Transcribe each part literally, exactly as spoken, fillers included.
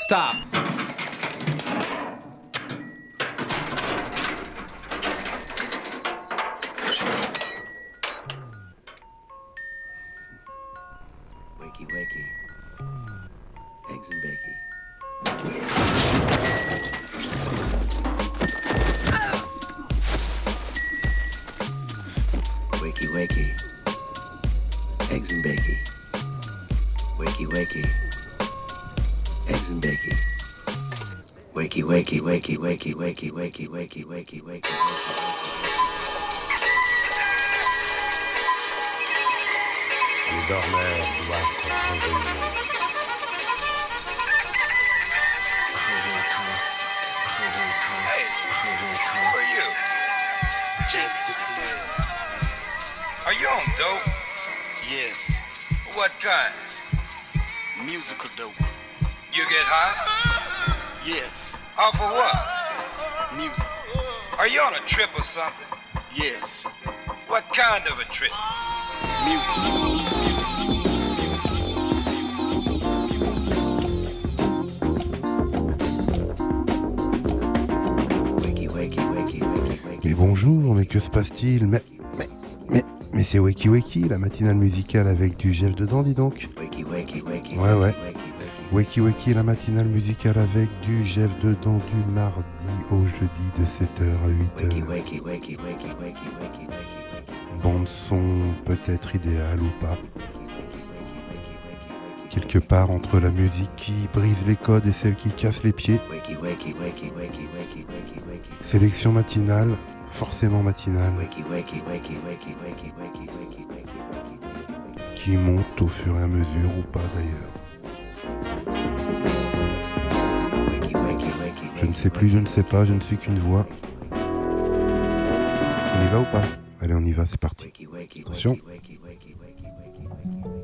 Stop. Wakey, wakey. Eggs and bacon. Wakey, wakey. Eggs and bacon. Wakey, wakey. Eggs and bacon. Wakey, wakey, wakey, wakey, wakey, wakey, wakey, wakey, wakey. Les dormeurs doivent se réveiller. Hey, who are you? Chief. Are you on dope? Yes, What kind? musical dope. You get high? Yes, Off of what? music. Are you on a trip or something? Yes, What kind of a trip? music. Wakey, wakey, wakey, wakey, wakey. Mais bonjour, mais que se passe-t-il? Mais, mais, mais, mais c'est Wakey Wakey, la matinale musicale avec du Jeff dedans, dis donc. Wakey, wakey, wakey, Ouais, ouais. wakey, wakey. Wakey Wakey, la matinale musicale avec du Jeff dedans du mardi au jeudi de sept heures à huit Wakey, heures. wakey, wakey, wakey, wakey, wakey, wakey, wakey. Bande son peut-être idéale ou pas. Quelque part entre la musique qui brise les codes et celle qui casse les pieds. Wakey, wakey, wakey, wakey, wakey, wakey, wakey. Sélection matinale, forcément matinale, Wakey, wakey, wakey, wakey, wakey, wakey, wakey, wakey, wakey, wakey. qui monte au fur et à mesure ou pas d'ailleurs. Wakey, wakey, wakey, Je ne sais plus, je ne sais pas, je ne suis qu'une voix. On y va ou pas? Allez, on y va, c'est parti. wakey, wakey, Attention. wakey, wakey, wakey, wakey, wakey, wakey, wakey.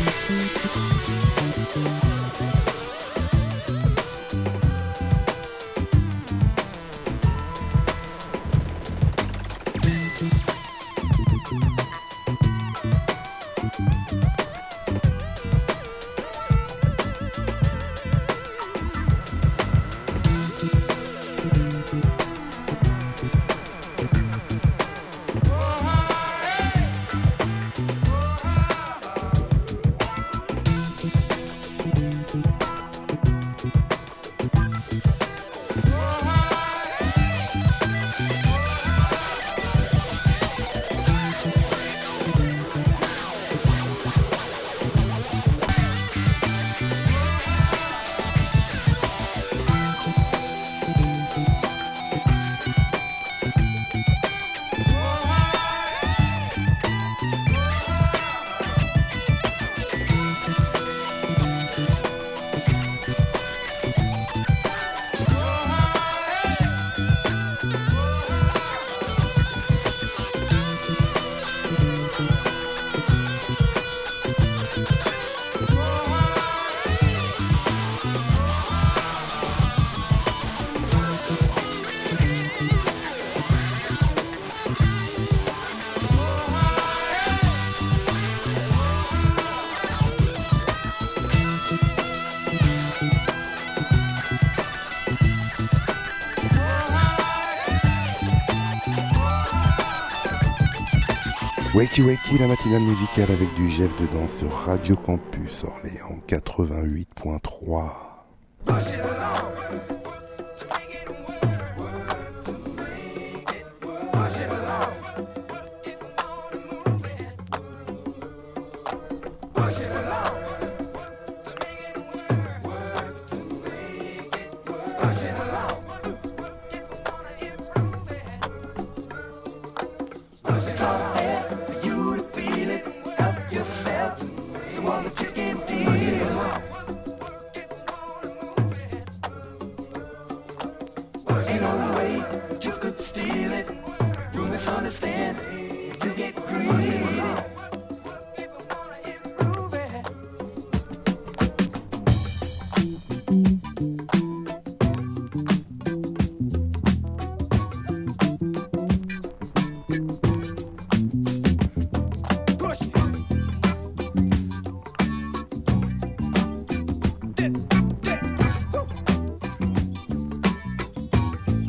Wakey Wakey, la matinale musicale avec du Jeff dedans sur Radio Campus Orléans quatre-vingt-huit point trois.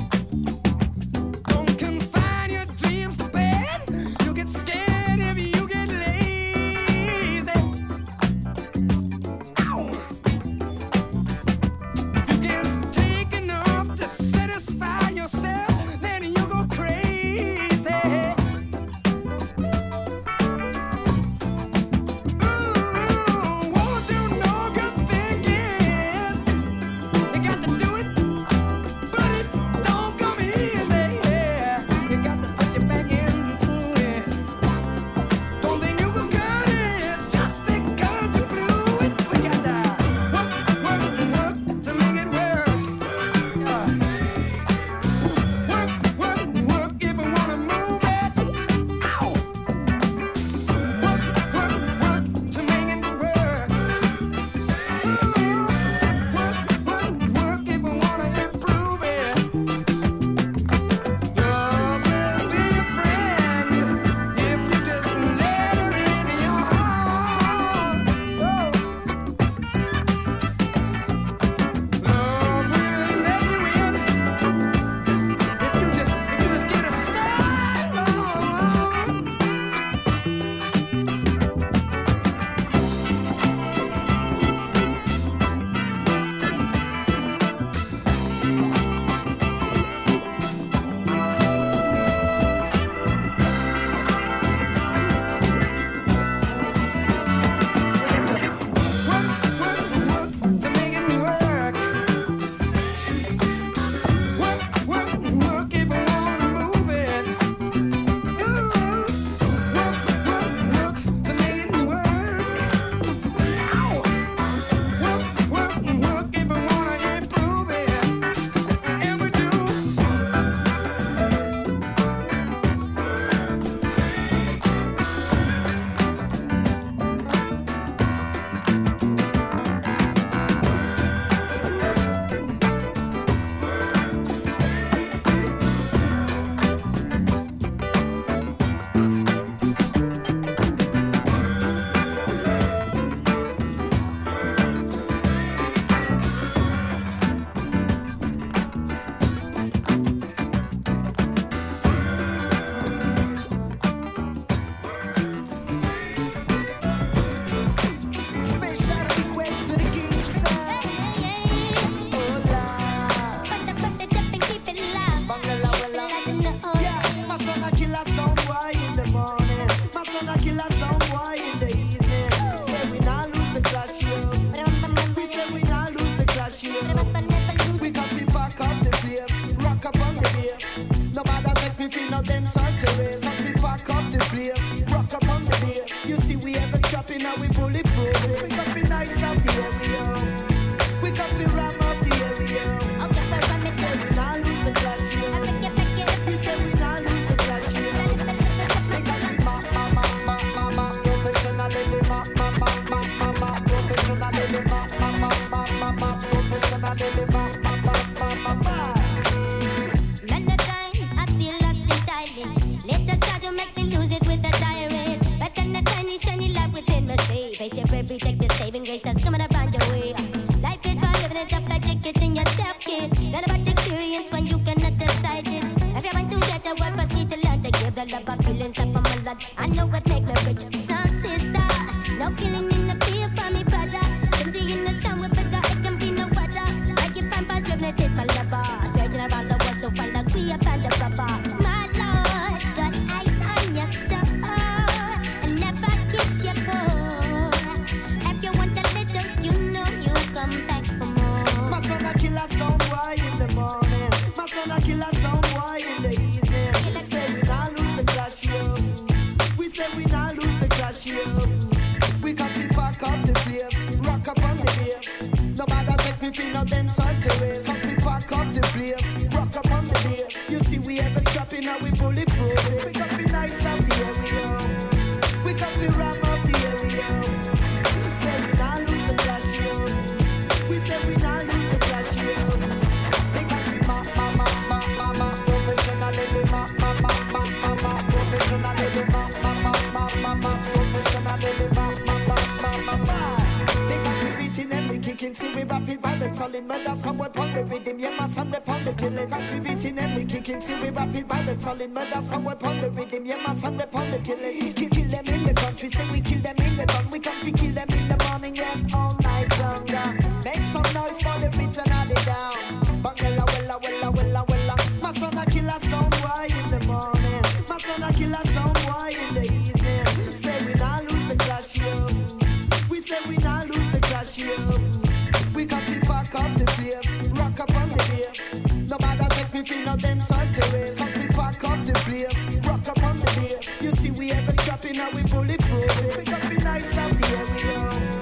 Don't confine your dreams to bed. You'll get scared if you every day, the saving grace that's coming around your way. Life is for living it up like chicken in yourself, kid. Learn about the experience when you cannot decide it. If you want to get the world, first need to learn to give the love of feelings up on my blood. I know what make me rich, son, sister. No killing in the field for me, brother. Something in the sun with better, it can be no weather. I keep on past dribbling, take my lover. Stretching around the world so far like we up and the rubber. My Lord, got eyes on your soul and never keeps you cold. If you want a little, you know you come back for more. My son a kill a sound boy in the morning. My son a kill a sound boy in the evening. Say we not lose the clash, yo. We say we not lose the clash, yo. We come to pack up the place, rock up on the bass. No matter take me feel no dance or terrace. Come to pack up the place, rock up on the bass. You see we ever strapping and we bulletproof. We come to nice up the area. We come to ram up the area. Say we not lose the clash, yo. We say we not lose the clash, yo. Because we ma ma ma ma ma ma professionally ma ma ma ma ma ma professionally ma ma ma ma ma ma professionally ma ma ma ma ma ma. Because we beating and we kicking, see we rap it by the telling. Murder somewhere from the rhythm, yeah my son they from the killing. Cause we beating and we kicking, see we rap it by the telling. Murder somewhere from the rhythm, yeah my son they from the killing. Kill, kill them in the country, say we kill them in the town. We come to kill them in the morning and all night long. Yeah. Make some noise for the return of the down. Bangela, wella, wella, wella, wella. My son a kill a sound boy in the morning. My son a kill a sound boy in the evening. Say we not lose the clash, yo. We say we not lose the clash, yo. We come to pack up the place, rock up on the bass. No matter take me feel no dance or terrace. Come to pack up the place, rock up on the bass. You see we ever strapping and we bulletproof. We come to nice out the area.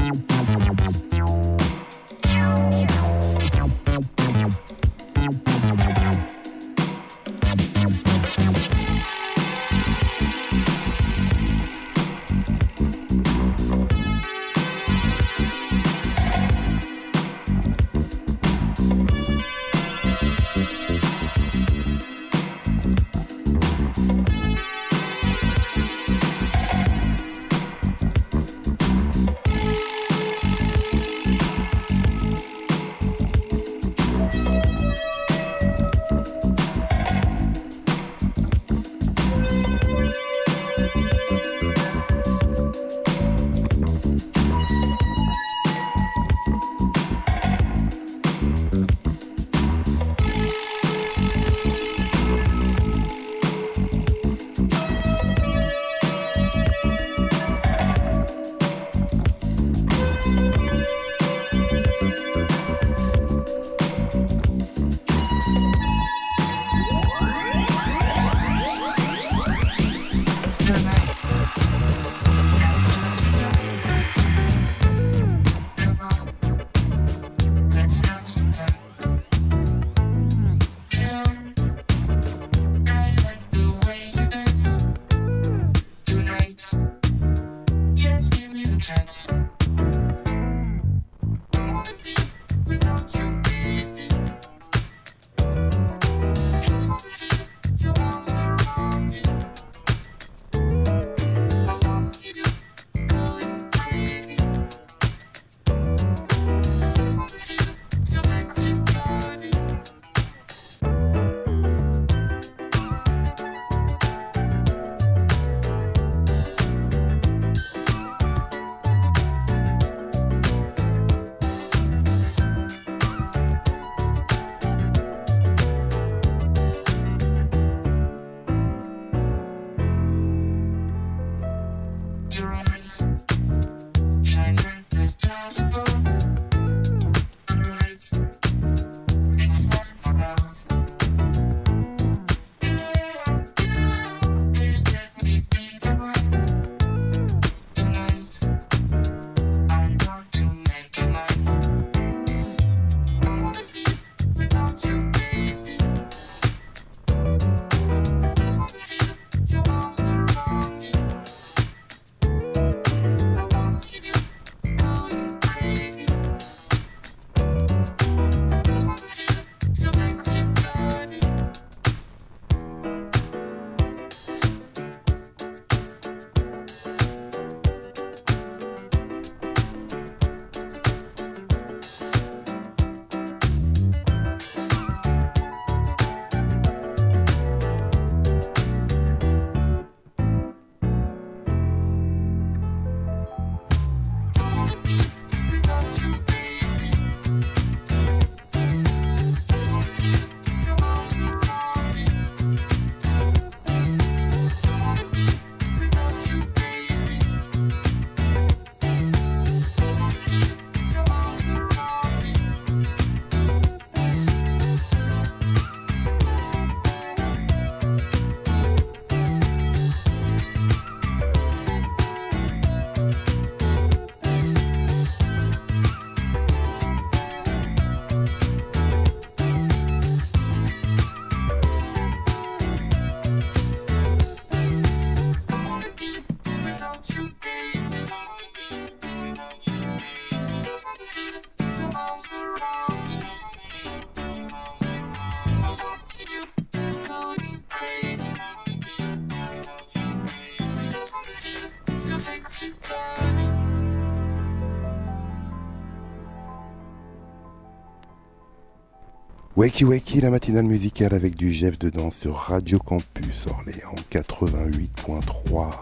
Wakey Wakey, la matinale musicale avec du Jeff dedans sur Radio Campus Orléans quatre-vingt-huit point trois.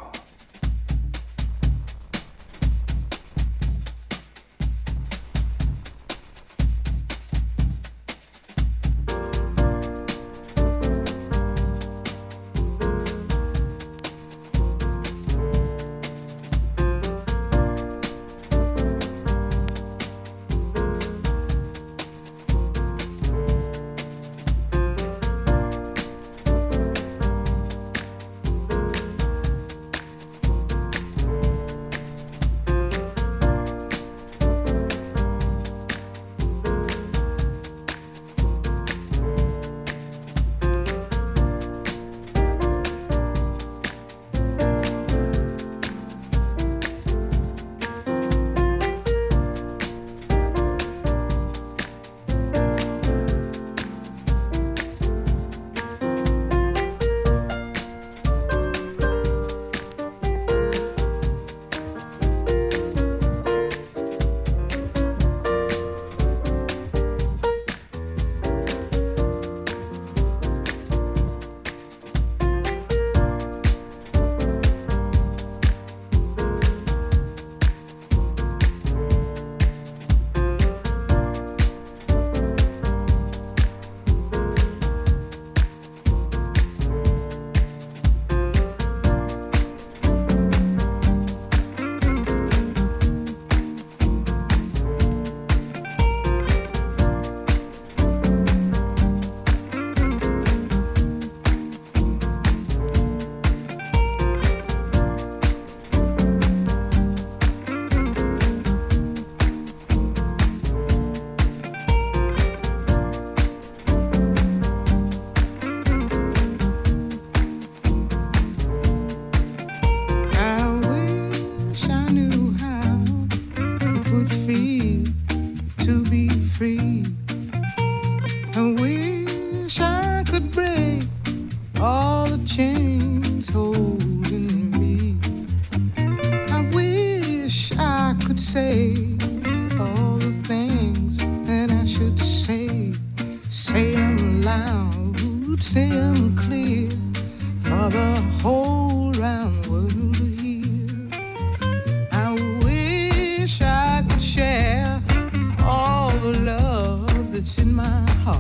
say all the things that I should say. Say them loud, say them clear, for the whole round world to hear. I wish I could share all the love that's in my heart.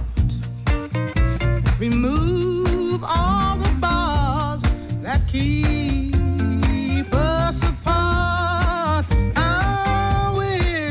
Remove all the bars that keep us apart. I wish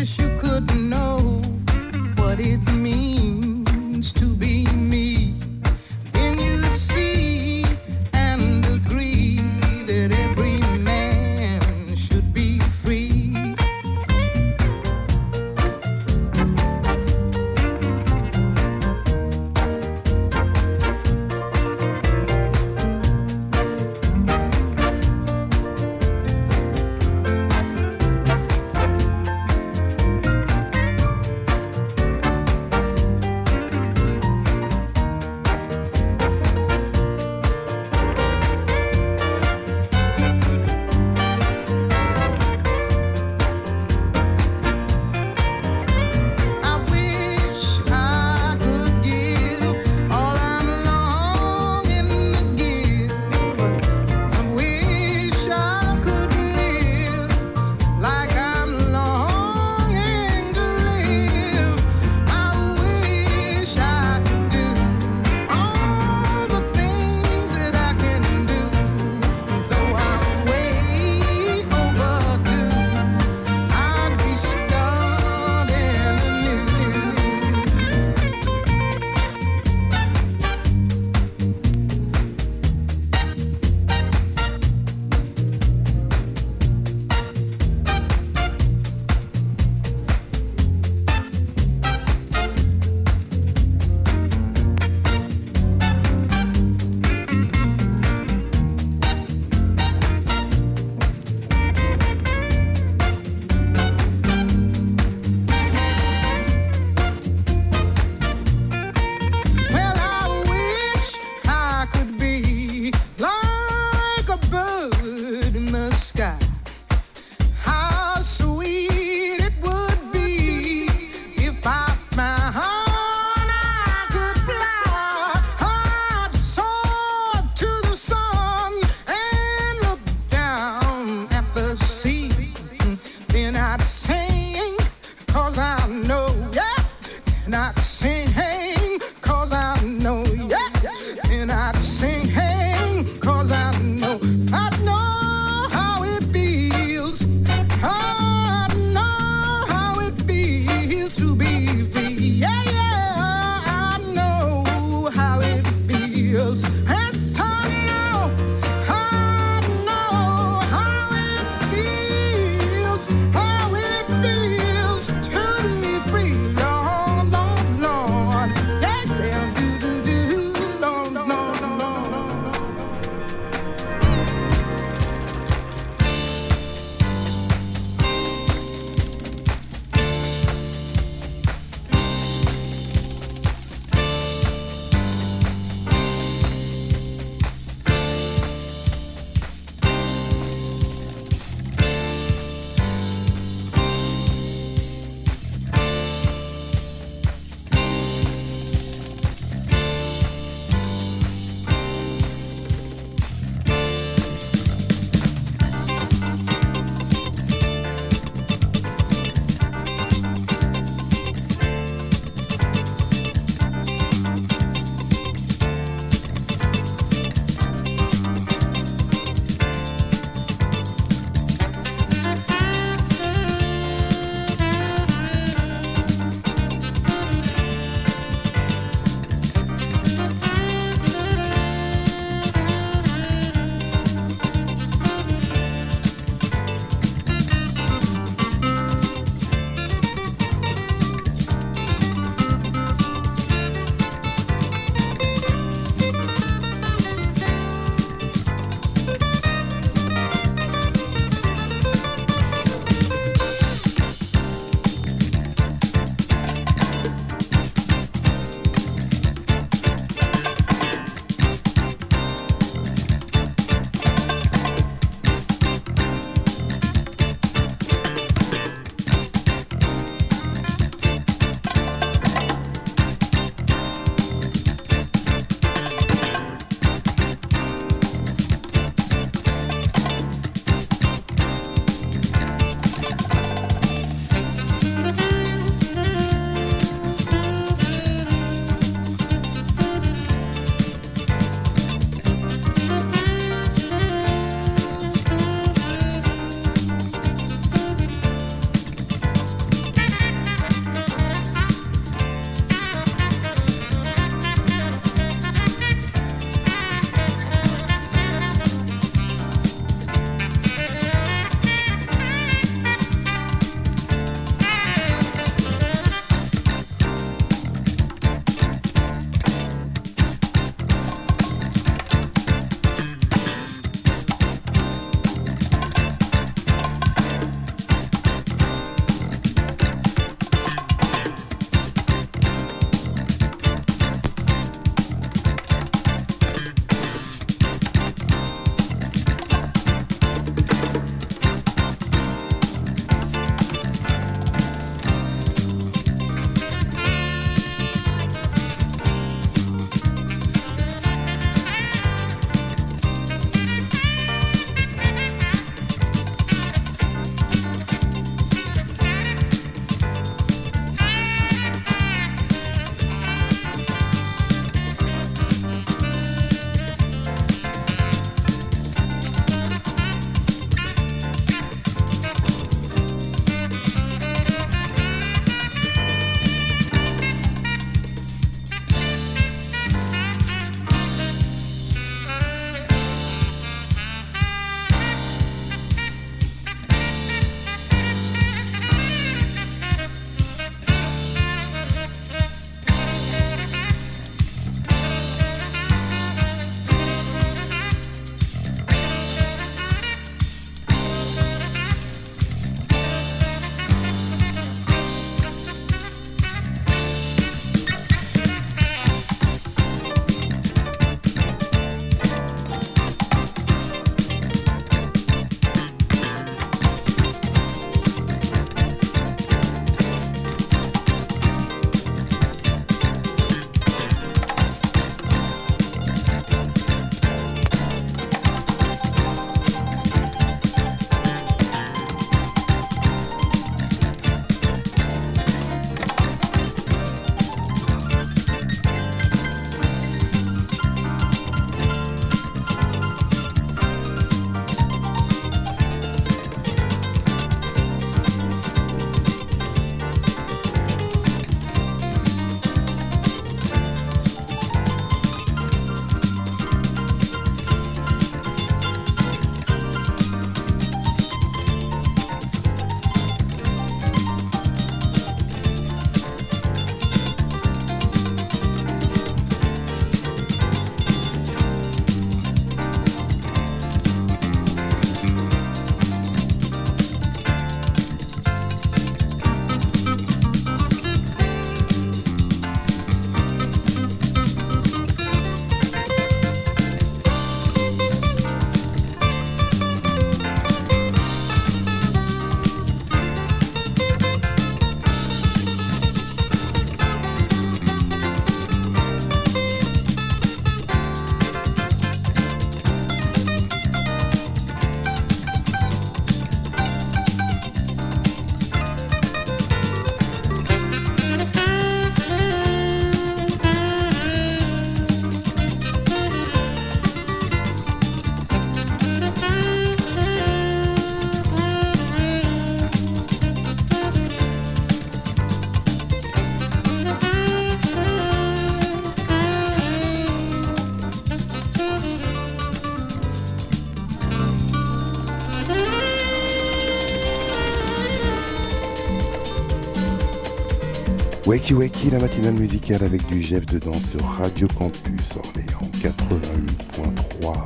Wakey Wakey, la matinale musicale avec du Jeff dedans sur Radio Campus Orléans quatre-vingt-huit point trois.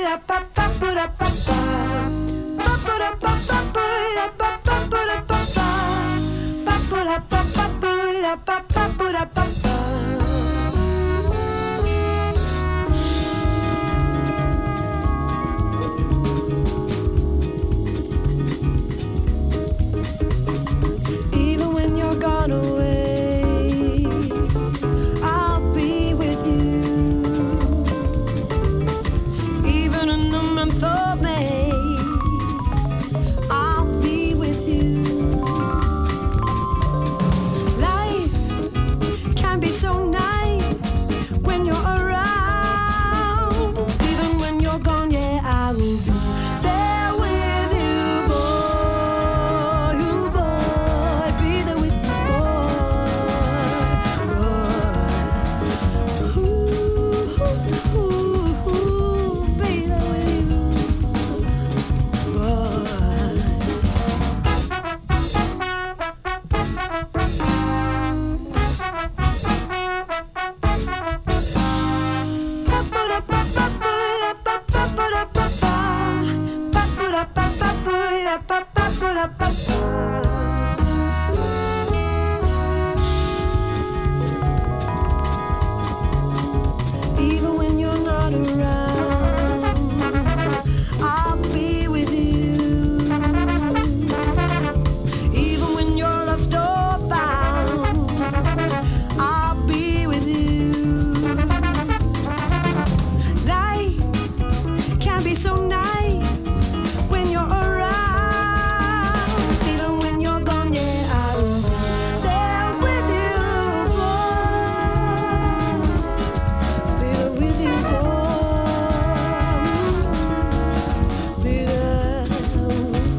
Even when you're gone away, I'll be with you. Even in the month of May, I'll be with you. Life can be so nice when you're around. Even when you're gone, yeah, I will be there with you, boy. You boy, be there with you, boy. Ooh, ooh, ooh, be there with you, boy. Even when you're not around, I'll be with you. Even when you're lost or found, I'll be with you. Life can be so nice when you're around. Even when you're gone, yeah, I'll be there with you, boy. Be there with you, boy. Be there with you,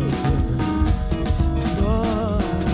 boy.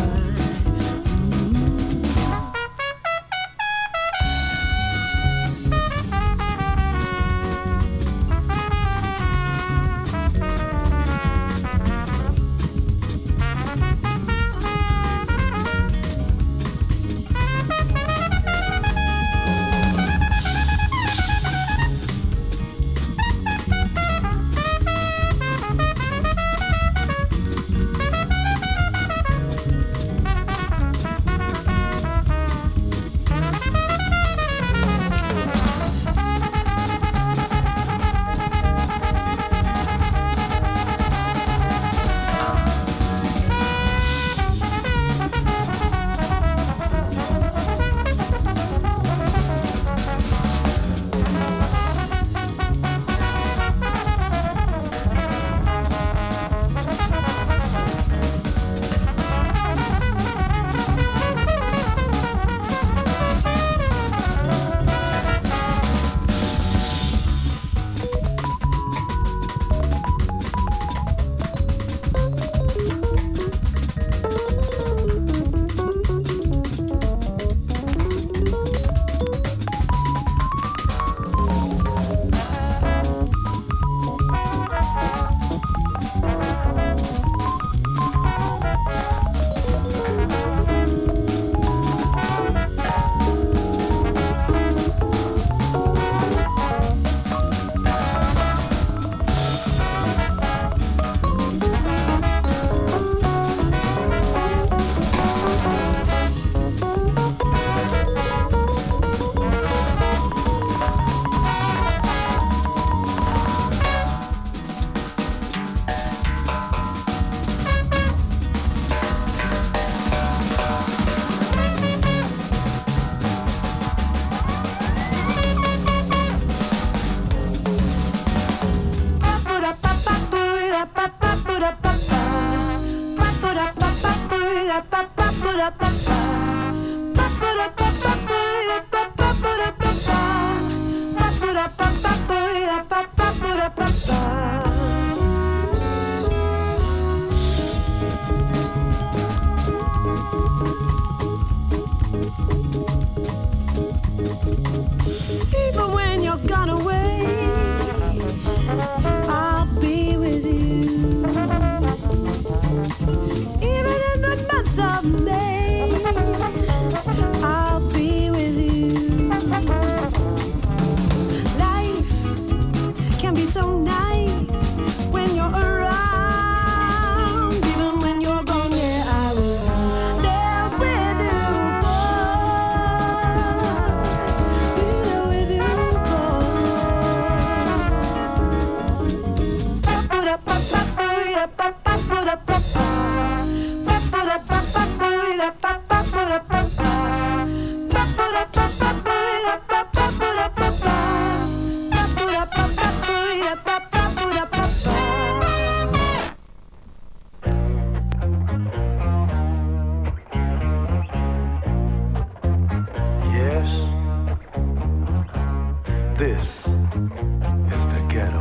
Even when you're gone away, I'll be with you. Even in the month of May, I'll be with you. can be so nice when you're around. Even when you're gone, yeah, I will be there with you, boy. Be there with you, Yes, this is the ghetto.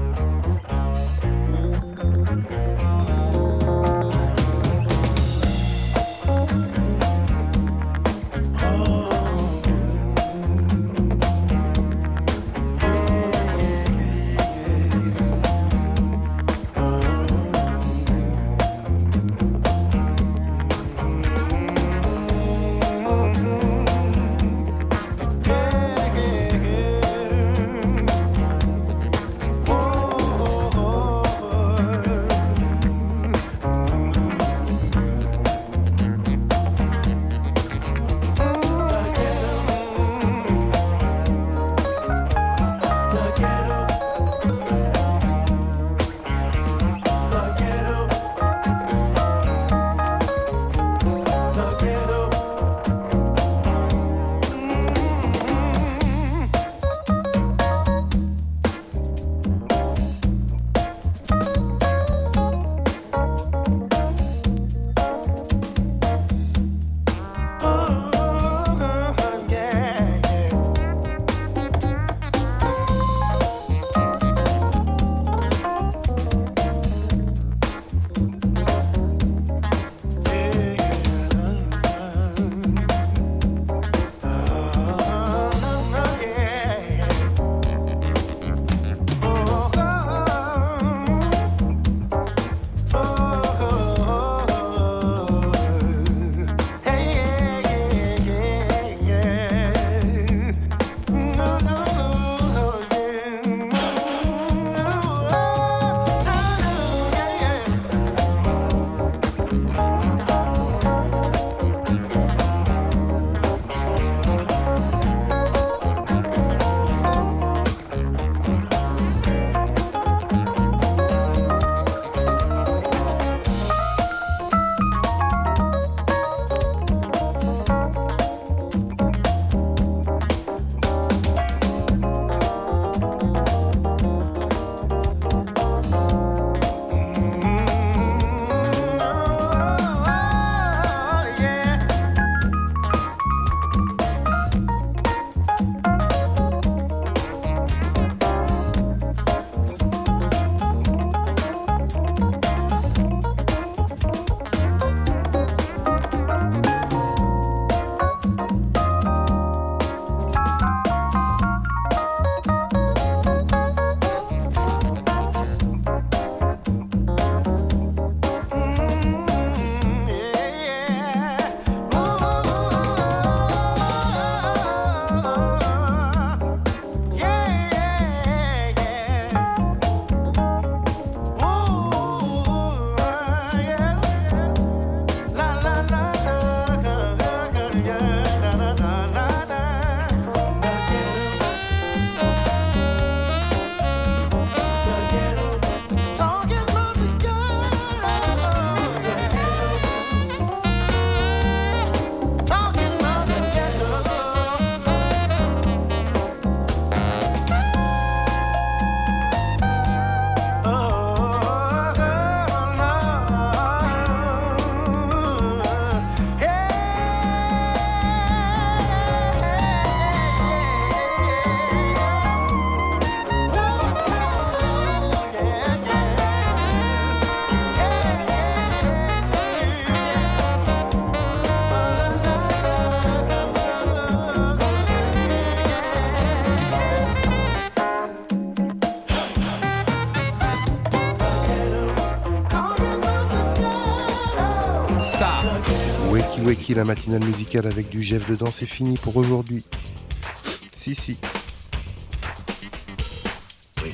Wakey Wakey, la matinale musicale avec du Jeff dedans, c'est fini pour aujourd'hui. Si, si.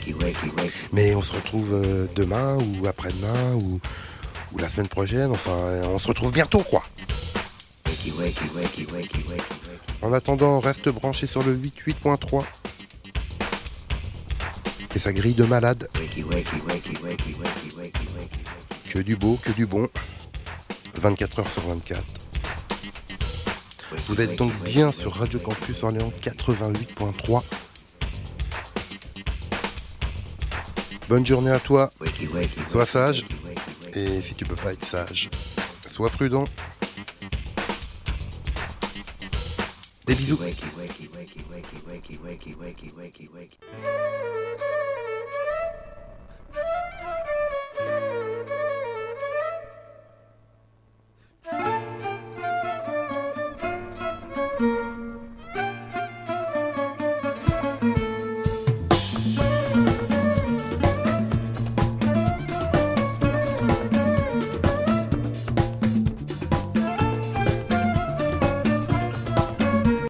Mais on se retrouve euh, demain ou après-demain ou, ou la semaine prochaine. Enfin, on se retrouve bientôt, quoi. En attendant, reste branché sur le quatre-vingt-huit point trois. Et ça grille de malade. Que du beau, que du bon. vingt-quatre heures sur vingt-quatre. Vous êtes donc bien sur Radio Campus Orléans quatre-vingt-huit point trois. Bonne journée à toi. Sois sage. Et si tu peux pas être sage, sois prudent. Des bisous.